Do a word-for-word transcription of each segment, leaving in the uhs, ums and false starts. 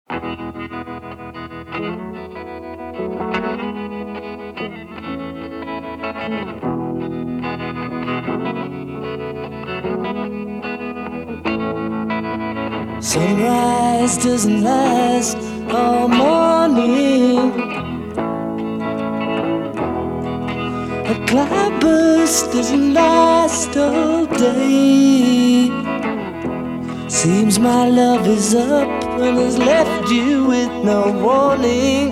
Sunrise doesn't last all morning. A cloudburst doesn't last all day. Seems my love is up and has left you with no warning.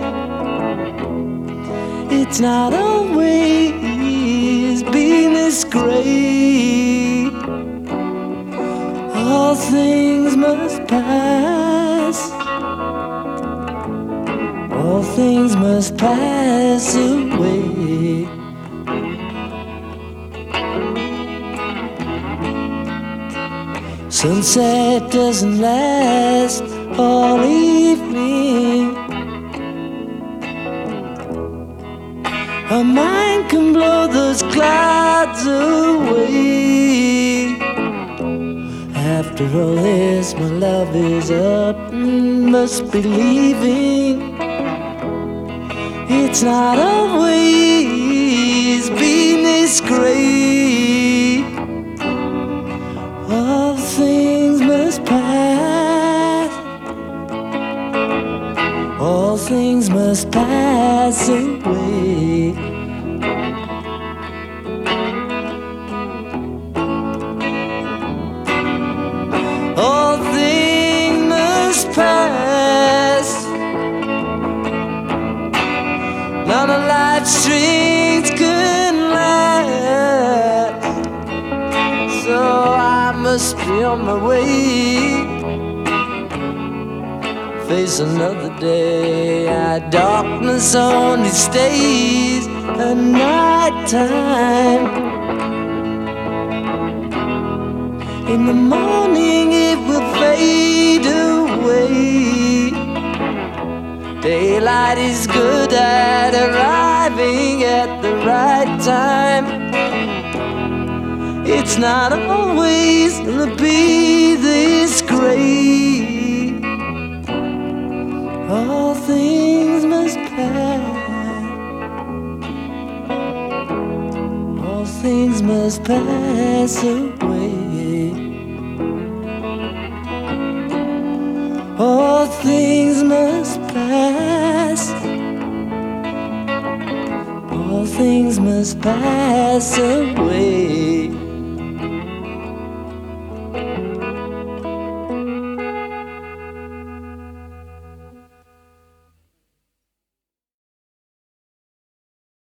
It's not always been this great. All things must pass. All things must pass away. Sunset doesn't last all evening. Our mind can blow those clouds away. After all this, my love is up and must be leaving. It's not always been this great. All things must pass. All things must pass away. All things must pass. None of life's strings can last. So I must be on my way. Face another day. Our darkness only stays at night time. In the morning it will fade away. Daylight is good at arriving at the right time. It's not always gonna be this great. All things must pass. All things must pass away. All things must pass. All things must pass away.